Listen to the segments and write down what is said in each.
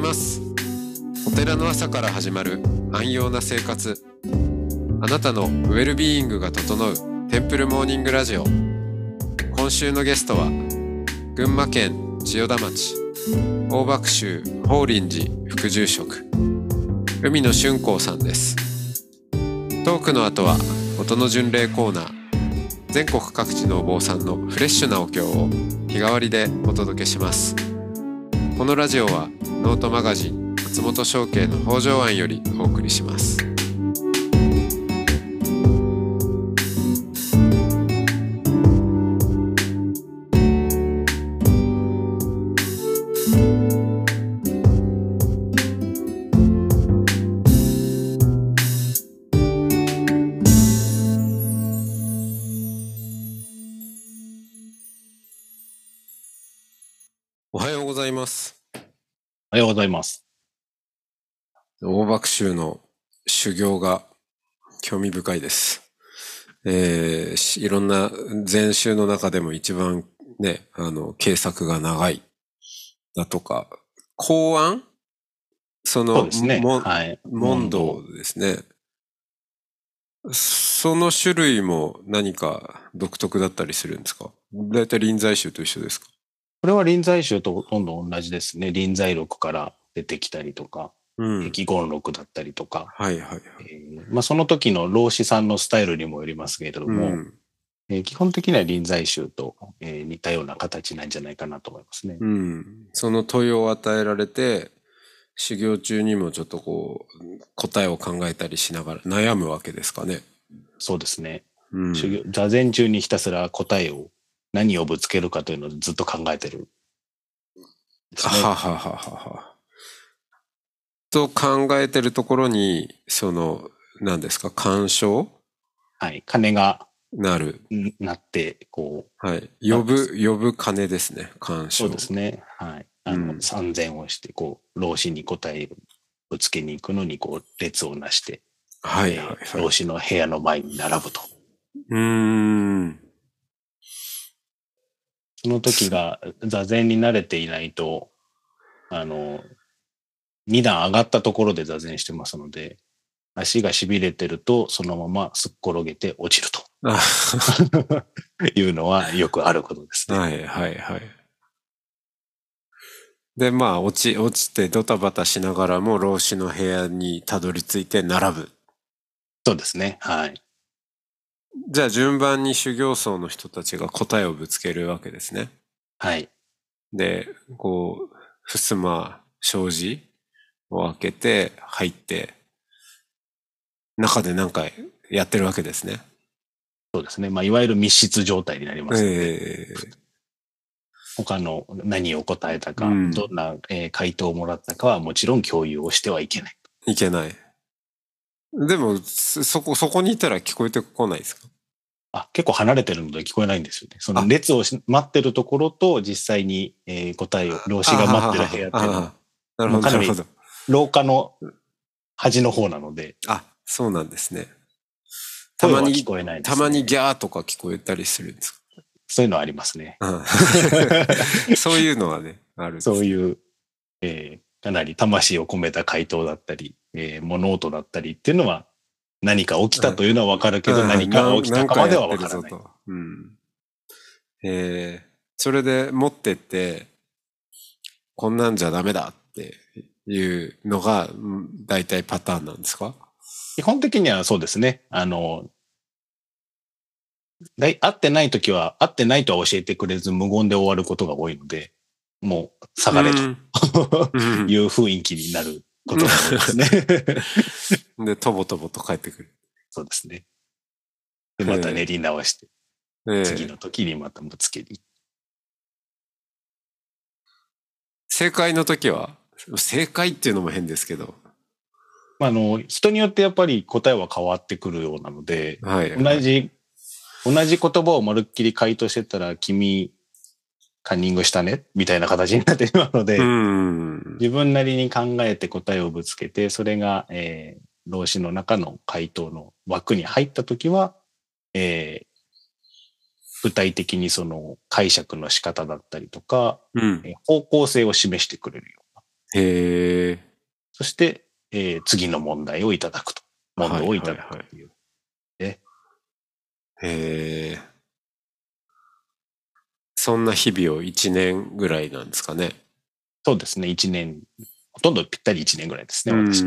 ます。お寺の朝から始まる安養な生活、あなたのウェルビーイングが整うテンプルモーニングラジオ。今週のゲストは群馬県千代田町大麦秋法輪寺副住職海野俊光さんです。トークの後は音の巡礼コーナー、全国各地のお坊さんのフレッシュなお経を日替わりでお届けします。このラジオはノートマガジン松本商家の北条庵よりお送りします。おはようございます。 おはようございます。 大麦秋の修行が興味深いです。いろんな禅宗の中でも一番ね、経作が長いだとか、公案そうですね。はい。 問答ですね。その種類も何か独特だったりするんですか？だいたい臨済宗と一緒ですか？ これは臨済宗とほとんど同じですね。臨済録から出てきたりとか、易言録だったりとか。 はいはいはい。 その時の老子さんのスタイルにもよりますけれども、基本的には臨済宗と、似たような形なんじゃないかなと思いますね。 その問いを与えられて、修行中にもちょっと答えを考えたりしながら悩むわけですかね。 そうですね。座禅中にひたすら答えを、何をぶつけるかというのをずっと考えてる、ね。 ははははは。と考えてるところに、何ですか、鑑賞？ はい。鐘がなって、はい。呼ぶ鐘ですね、鑑賞。 そうですね。はい。参禅をして、老子に答えをぶつけに行くのに、列をなして、 はいはいはい。 老子の部屋の前に並ぶと。その時が座禅に慣れていないと、二段上がったところで座禅してますので、足が痺れてるとそのまますっ転げて落ちるというのはよくあることですね。 はいはいはい。で、落ちてドタバタしながらも老子の部屋にたどり着いて並ぶ。 そうですね。はい。 じゃあ順番に修行僧の人たちが答えをぶつけるわけですね。 はい。 で、襖、障子を開けて入って、中で何かやってるわけですね。 そうですね。いわゆる密室状態になりますので。他の何を答えたか、どんな回答をもらったかはもちろん共有をしてはいけない。 いけない。でも、そこにいたら聞こえてこないですか？ 結構離れてるので聞こえないんですよね。その列を待ってるところと実際に、答えを、老子が待ってる部屋っていうのは、 なるほど、なるほど。 廊下の端の方なので。 そうなんですね。 たまに聞こえないですね。 たまにギャーとか聞こえたりするんですか？ そういうのありますね。 そういうのはね、あるんです。 そういう、かなり魂を込めた回答だったり、物音だったりっていうのは、何か起きたというのはわかるけど、何かが起きたかまではわからない。 それで持ってって、こんなんじゃダメだっていうのが、大体パターンなんですか？ 基本的にはそうですね。合ってないときは、合ってないとは教えてくれず無言で終わることが多いので、もう下がれという雰囲気になることが多いですね。 で、とぼとぼと帰ってくる。 そうですね。で、また練り直して、次の時にまたぶつけに。 正解の時は正解っていうのも変ですけど。 人によってやっぱり答えは変わってくるようなので、同じ言葉をまるっきり回答してたら、君、カンニングしたねみたいな形になってしまうので、自分なりに考えて答えをぶつけて、それが、老子の中の回答の枠に入ったときは、具体的にその解釈の仕方だったりとか、方向性を示してくれるようなへえ。 そして、次の問題をいただくと。問答をいただくという。 へえ。そんな日々を1年ぐらいなんですかね。 そうですね。1年、ほとんどぴったり1年ぐらいですね、私。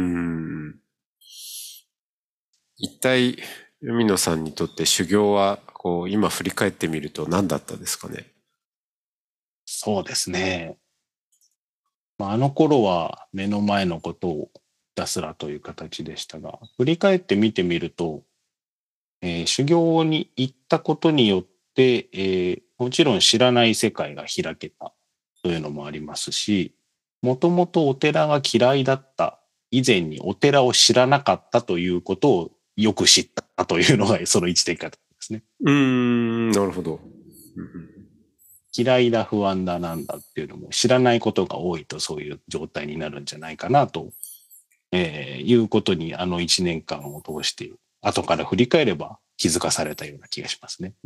一体、海野さんにとって修行は、こう、今振り返ってみると何だったですかね。 そうですね。あの頃は目の前のことをひたすらという形でしたが、振り返って見てみると、修行に行ったことによって、もちろん知らない世界が開けたというのもありますし、もともとお寺が嫌いだった以前にお寺を知らなかったということをよく知ったというのがその一点方ですね。 なるほど。 嫌いだ、不安だ、なんだっていうのも知らないことが多いとそういう状態になるんじゃないかなと、いうことにあの一年間を通して後から振り返れば気づかされたような気がしますね。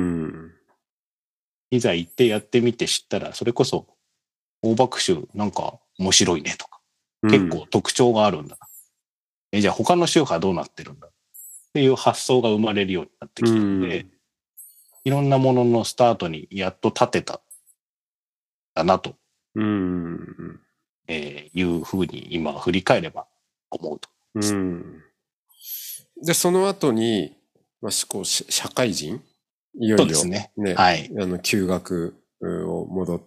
いざ行ってやってみて知ったら、それこそ大爆宗なんか面白いねとか、結構特徴があるんだ。じゃあ他の宗派どうなってるんだっていう発想が生まれるようになってきたので、いろんなもののスタートにやっと立てただなと、いうふうに今振り返れば思うと。 で、その後に、こう社会人いよいよ、 そうですね。はい。 休学を戻って、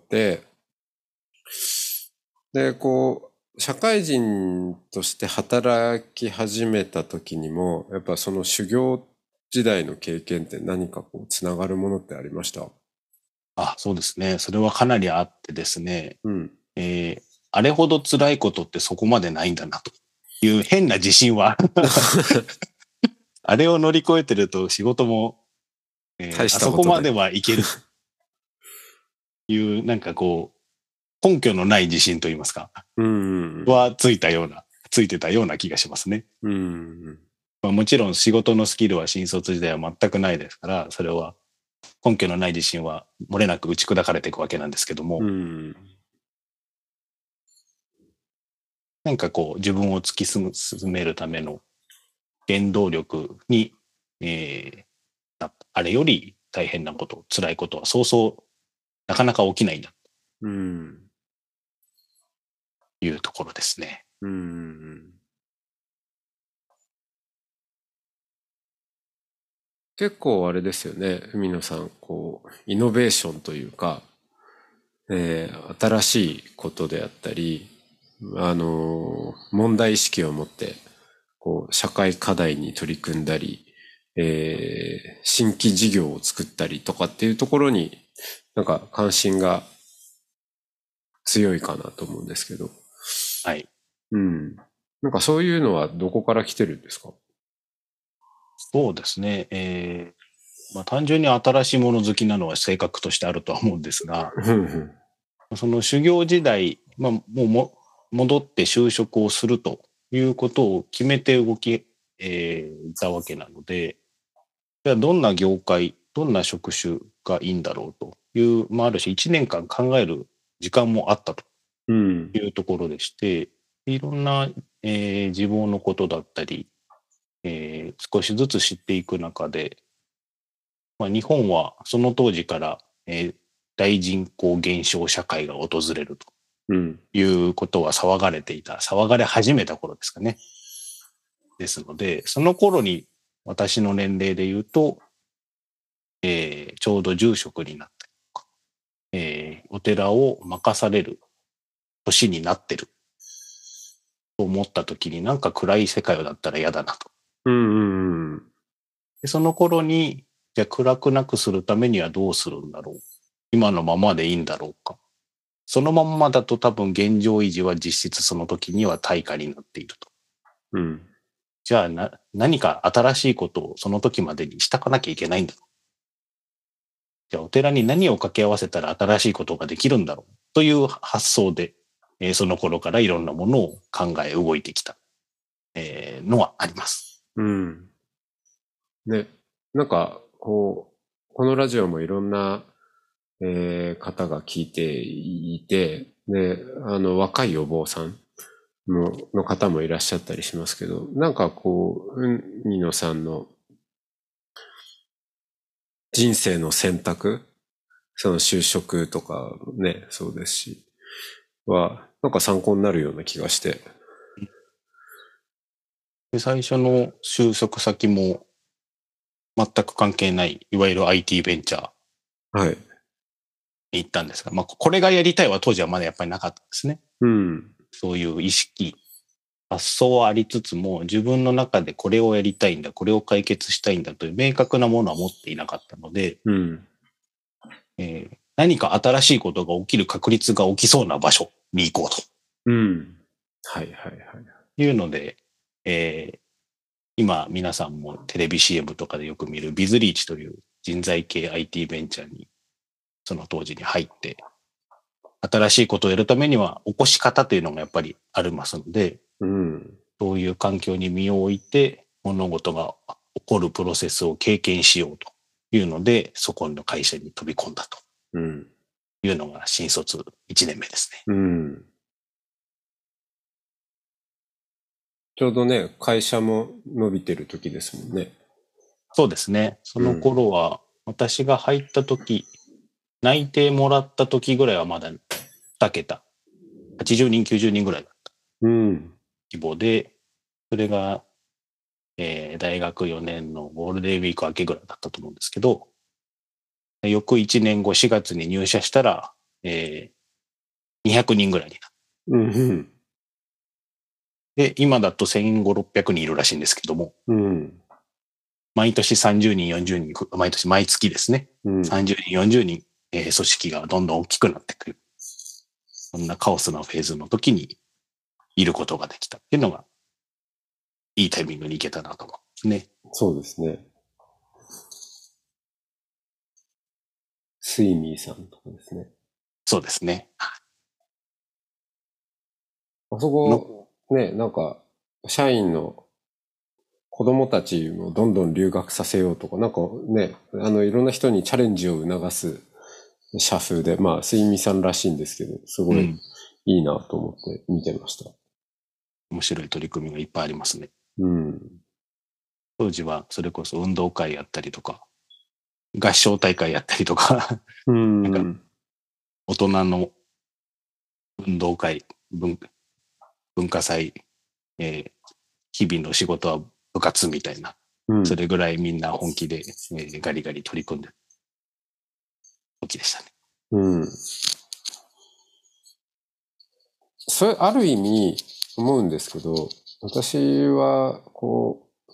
で、こう、社会人として働き始めた時にも、やっぱその修行時代の経験って何かこう、つながるものってありました？ そうですね。それはかなりあってですね。あれほど辛いことってそこまでないんだなという変な自信はあれを乗り越えてると仕事も、あそこまではいけるという、なんかこう、根拠のない自信といいますか、はついてたような気がしますね。もちろん仕事のスキルは新卒時代は全くないですから、それは根拠のない自信は漏れなく打ち砕かれていくわけなんですけども、なんかこう自分を突き進めるための原動力に、あれより大変なこと、辛いことはそうそうなかなか起きないんだ。いうところですね。 結構あれですよね、海野さん、こう、イノベーションというか、新しいことであったり、問題意識を持って、こう、社会課題に取り組んだり、新規事業を作ったりとかっていうところに、なんか関心が強いかなと思うんですけど。 はい。 なんかそういうのはどこから来てるんですか？ そうですね。単純に新しいもの好きなのは性格としてあるとは思うんですが、その修行時代、戻って就職をするということを決めていたわけなので、じゃあどんな業界、どんな職種がいいんだろうという、ある種1年間考える時間もあったというところでして、いろんな、自分のことだったり、少しずつ知っていく中で、日本はその当時から、大人口減少社会が訪れるということは騒がれ始めた頃ですかね。ですので、その頃に私の年齢で言うと、ちょうど住職になったりとか、お寺を任される年になってると思った時になんか暗い世界だったら嫌だなと。でその頃に、じゃあ暗くなくするためにはどうするんだろう。今のままでいいんだろうか。そのまんまだと多分現状維持は実質その時には対価になっていると。じゃあ何か新しいことをその時までにしたかなきゃいけないんだ。じゃあお寺に何を掛け合わせたら新しいことができるんだろうという発想で、その頃からいろんなものを考え動いてきた、のはあります。 ね、なんかこのラジオもいろんな、方が聞いていて、 ね、若いお坊さんの方もいらっしゃったりしますけど、なんかこう、海野さんの人生の選択、その就職とかね、そうですし、なんか参考になるような気がして。 で、最初の就職先も全く関係ない、いわゆる IT ベンチャーに行ったんですが、まあ、これがやりたいは当時はまだやっぱりなかったんですね。 うん。 そういう意識、発想はありつつも、自分の中でこれをやりたいんだ、これを解決したいんだという明確なものは持っていなかったので、 うん。 何か新しいことが起きる確率が起きそうな場所に行こうと。 うん。はいはいはい。 いうので、今皆さんもテレビ CM とかでよく見るビズリーチという人材系 IT ベンチャーにその当時に入って、新しいことをやるためには起こし方というのがやっぱりありますので、 うん、 そういう環境に身を置いて物事が起こるプロセスを経験しようというので、そこの会社に飛び込んだというのが新卒1年目ですね。 うん。ちょうどね、会社も伸びてる時ですもんね。 そうですね。その頃は、私が入った時、内定もらった時ぐらいはまだ2桁。80人、90人ぐらいだった規模で、それが、大学4年のゴールデンウィーク明けぐらいだったと思うんですけど、翌1年後4月に入社したら、200人ぐらいになった。で、今だと1500、600人いるらしいんですけども、毎年30人、40人、毎月ですね、30人、40人、組織がどんどん大きくなってくる。そんなカオスなフェーズの時にいることができたっていうのが、いいタイミングに行けたなと思うんですね。 そうですね。スイミーさんとかですね。 そうですね。 あそこ、ね、なんか、社員の子供たちもどんどん留学させようとか、なんかね、いろんな人にチャレンジを促す社風で、まあ、スイミーさんらしいんですけど、すごいいいなと思って見てました。 面白い取り組みがいっぱいありますね。 当時はそれこそ運動会やったりとか、合唱大会やったりとか、なんか大人の運動会、文化祭、日々の仕事は部活みたいな、それぐらいみんな本気で、ガリガリ取り組んでる時でしたね。 それある意味思うんですけど、私はこう、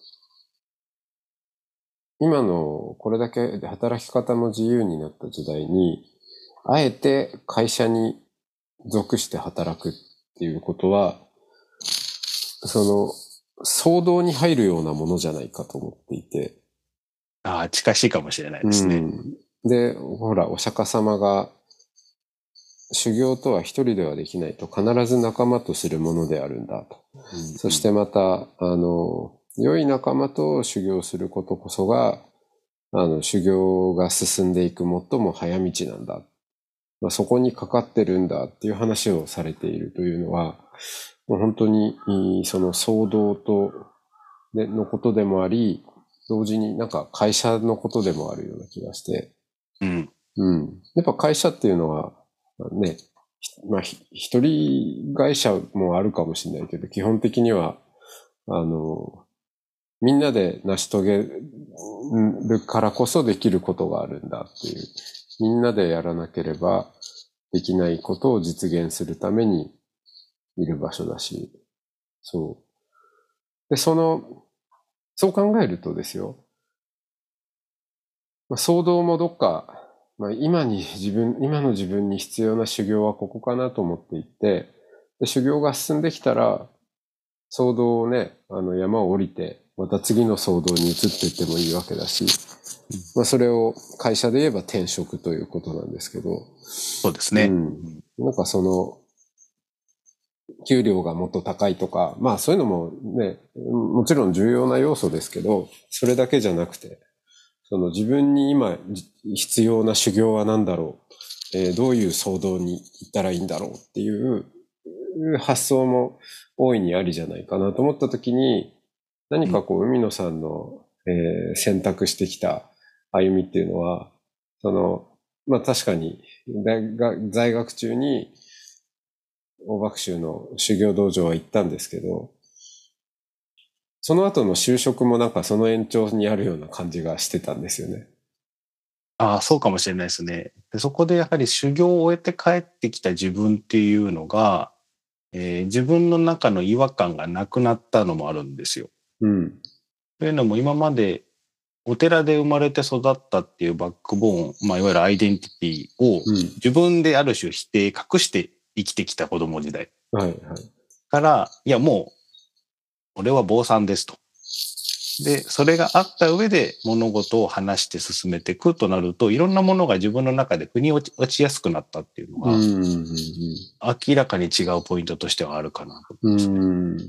今のこれだけ働き方も自由になった時代に、あえて会社に属して働くっていうことは、その、騒動に入るようなものじゃないかと思っていて。 近しいかもしれないですね。 で、ほら、お釈迦様が、修行とは一人ではできないと、必ず仲間とするものであるんだと。そしてまた、良い仲間と修行することこそが、修行が進んでいく最も早道なんだ。まあ、そこにかかってるんだっていう話をされているというのは、もう本当にその騒動のことでもあり、同時になんか会社のことでもあるような気がして。やっぱ会社っていうのは、ね、まあ一人会社もあるかもしれないけど、基本的には、みんなで成し遂げるからこそできることがあるんだっていう。みんなでやらなければできないことを実現するためにいる場所だし。そう。で、そう考えるとですよ。騒動もどっか、今の自分に必要な修行はここかなと思っていて、で修行が進んできたら、騒動をね、山を降りて、また次の騒動に移っていってもいいわけだし、それを会社で言えば転職ということなんですけど。 そうですね。 なんか給料がもっと高いとか、まあそういうのもね、もちろん重要な要素ですけど、それだけじゃなくて、自分に今必要な修行は何だろう。 どういう騒動に行ったらいいんだろうっていう発想も大いにありじゃないかなと思ったときに、何かこう、海野さんの、選択してきた歩みっていうのは、まあ確かに在学中に大爆州の修行道場は行ったんですけど、その後の就職もなんかその延長にあるような感じがしてたんですよね。 ああ、そうかもしれないですね。で、そこでやはり修行を終えて帰ってきた自分っていうのが、自分の中の違和感がなくなったのもあるんですよ。 うん。 というのも今までお寺で生まれて育ったっていうバックボーン、まあいわゆるアイデンティティを自分である種否定、隠して生きてきた子供時代。 はいはい。 から、いやもう、俺は坊さんですと。で、それがあった上で物事を話して進めていくとなると、いろんなものが自分の中で腑に落ちやすくなったっていうのが、明らかに違うポイントとしてはあるかなと思いますね。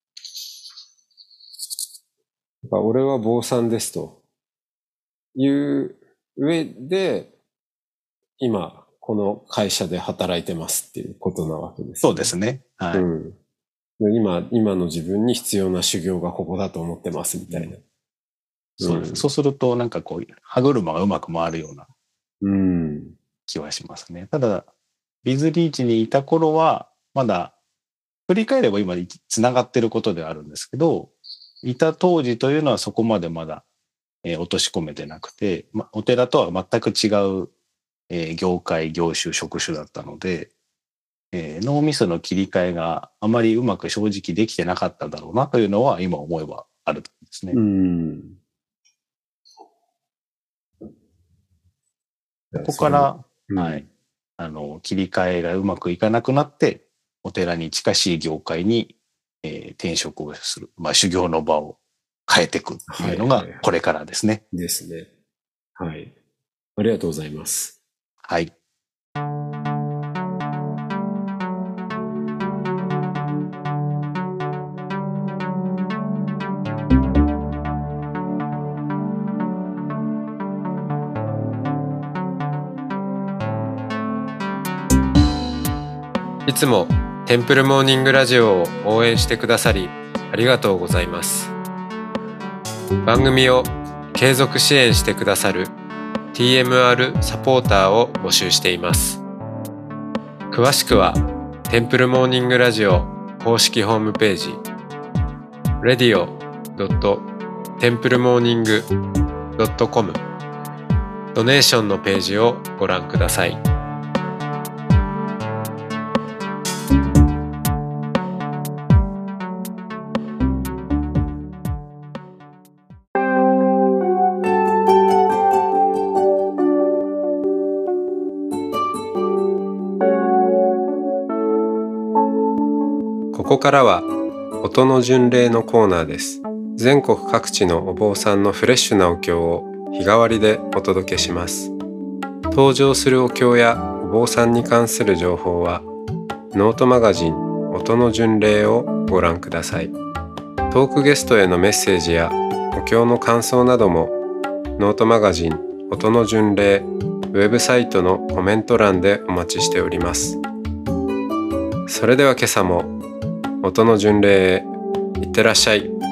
俺は坊さんですという上で、今、この会社で働いてますっていうことなわけですね。 そうですね。はい。 今の自分に必要な修行がここだと思ってますみたいな。 そうです。そうすると、なんかこう、歯車がうまく回るような気はしますね。ただ、ビズリーチにいた頃は、まだ、振り返れば今繋がってることではあるんですけど、いた当時というのはそこまでまだ、落とし込めてなくて、お寺とは全く違う、業界、業種、職種だったので、脳みその切り替えがあまりうまく正直できてなかっただろうなというのは今思えばあるんですね。ここから、はい。切り替えがうまくいかなくなって、お寺に近しい業界に、転職をする。まあ、修行の場を変えていくっていうのが、これからですね。 ですね。はい。ありがとうございます。 はい。 いつもテンプルモーニングラジオを応援してくださりありがとうございます。番組を継続支援してくださる TMR サポーターを募集しています。詳しくはテンプルモーニングラジオ公式ホームページ radio.templemorning.com ドネーションのページをご覧ください。ここからは音の巡礼のコーナーです。全国各地のお坊さんのフレッシュなお経を日替わりでお届けします。登場するお経やお坊さんに関する情報はノートマガジン音の巡礼をご覧ください。トークゲストへのメッセージやお経の感想などもノートマガジン音の巡礼ウェブサイトのコメント欄でお待ちしております。それでは今朝も音の巡礼へいってらっしゃい。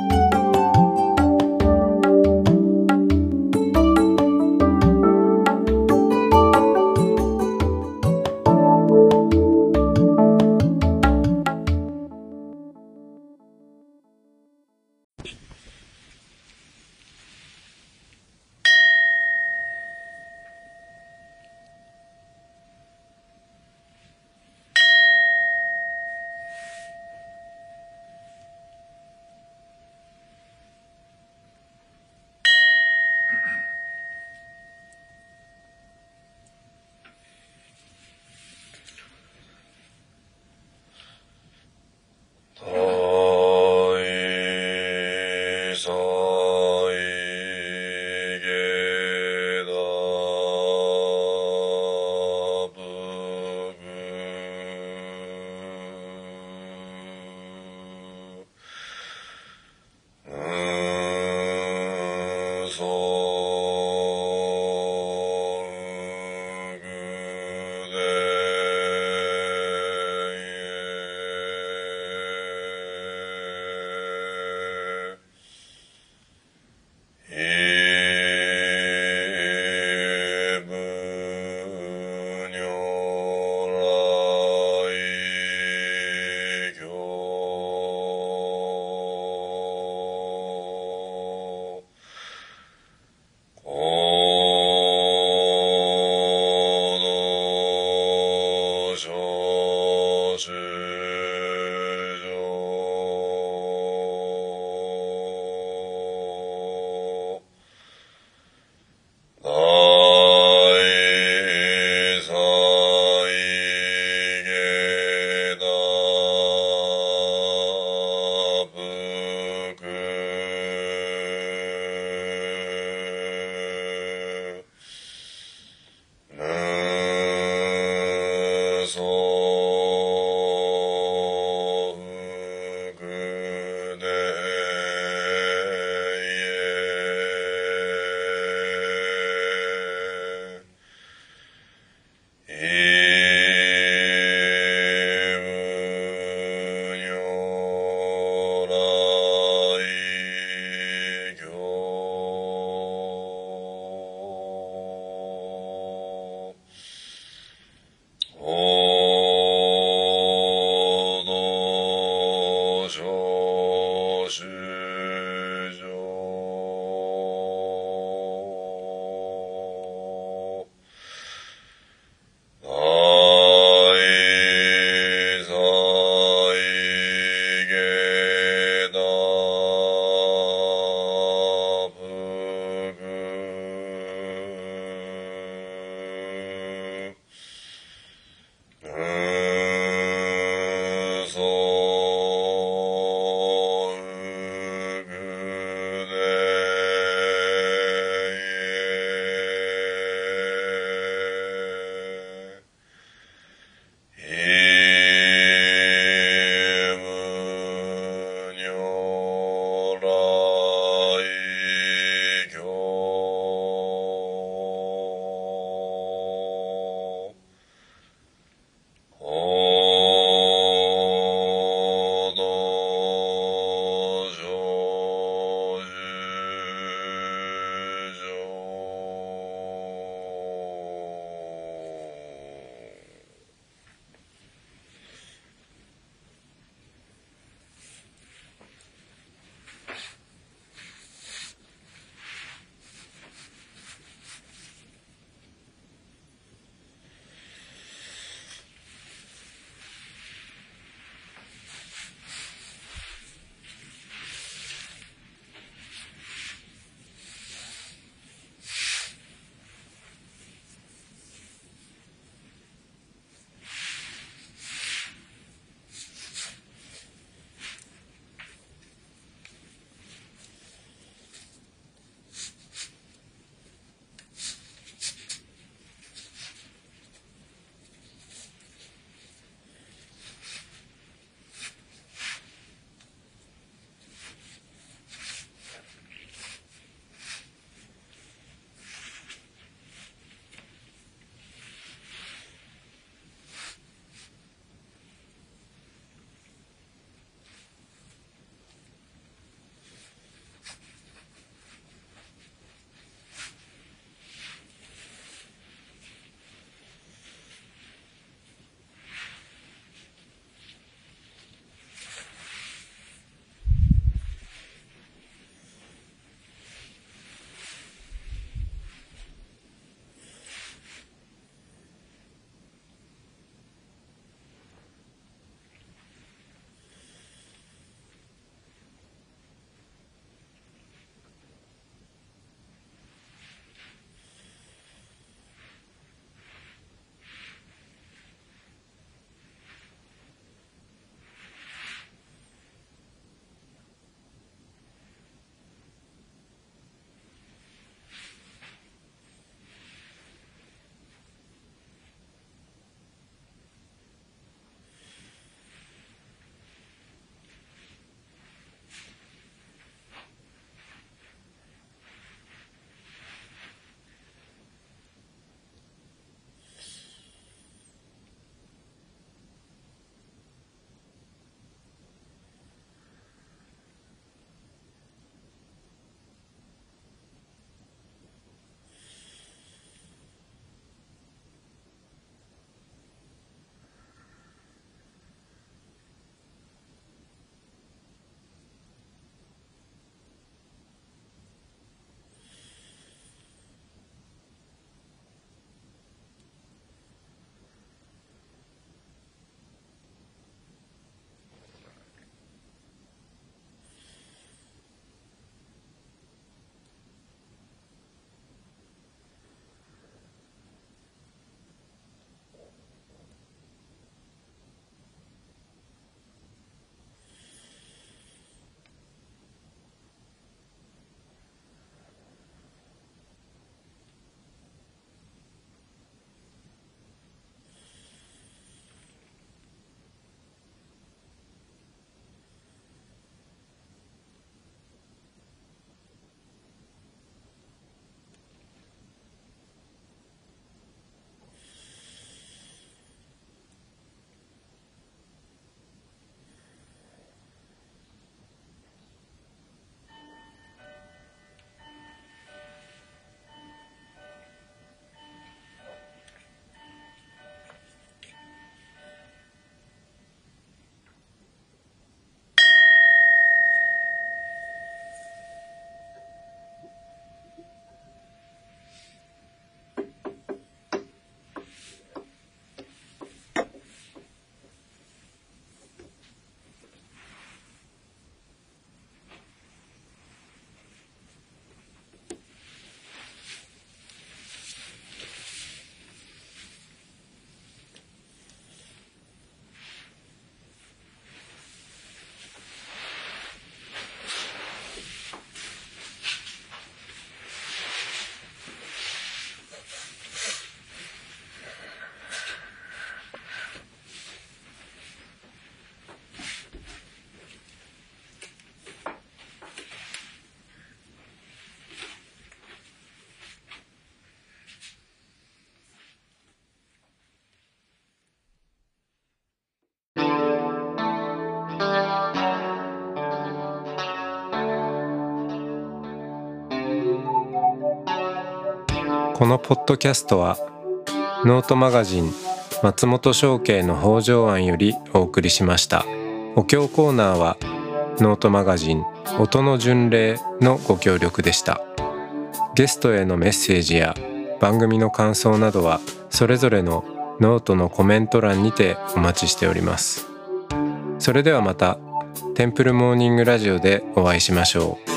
このポッドキャストはノートマガジン松本商家の北条庵よりお送りしました。お経コーナーはノートマガジン音の巡礼のご協力でした。ゲストへのメッセージや番組の感想などはそれぞれのノートのコメント欄にてお待ちしております。それではまたテンプルモーニングラジオでお会いしましょう。